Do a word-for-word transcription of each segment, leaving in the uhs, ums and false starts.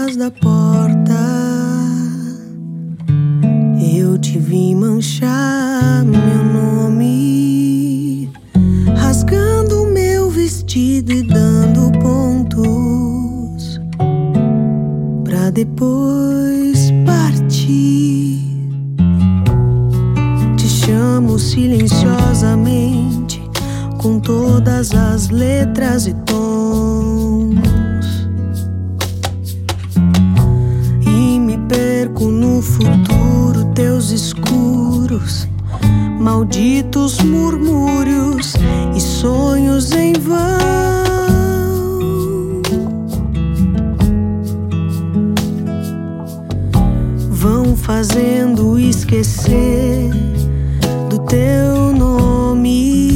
atrás da porta, eu te vi manchar meu nome, rasgando meu vestido e dando pontos pra depois partir. Te chamo silenciosamente, com todas as letras e tons, e me perco no futuro, teus escuros, malditos murmúrios e sonhos em vão vão fazendo esquecer do teu nome.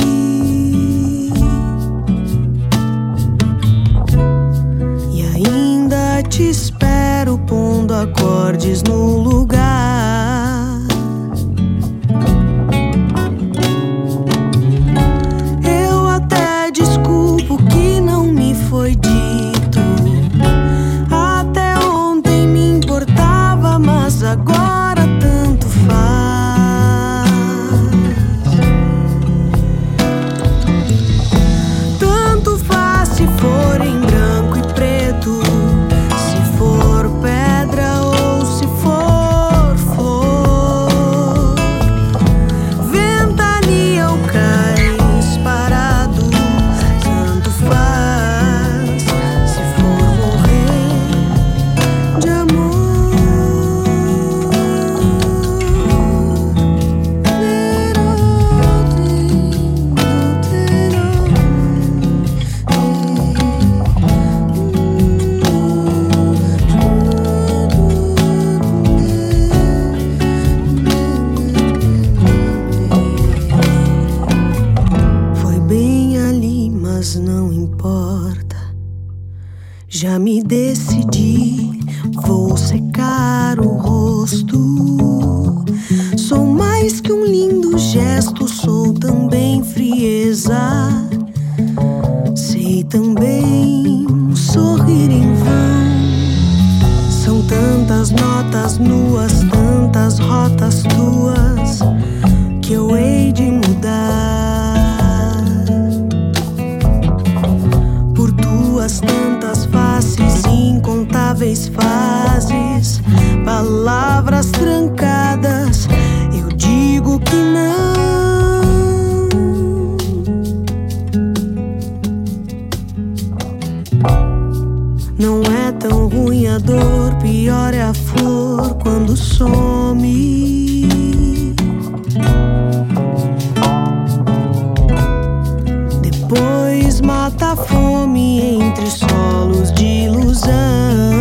Te espero pondo acordes no lugar. Eu até desculpo que não me foi dito. Até ontem me importava, mas agora tanto faz. Tanto faz se for em branco e preto, não importa, já me decidi, vou secar o rosto. Sou mais que um lindo gesto, sou também frieza, sei também sorrir em vão. São tantas notas nuas, tantas rotas tuas, que eu hei de mudar. Tantas faces, incontáveis fases, palavras trancadas, eu digo que não. Não é tão ruim a dor, pior é a flor quando some. Depois mata a fome entre solos de ilusão.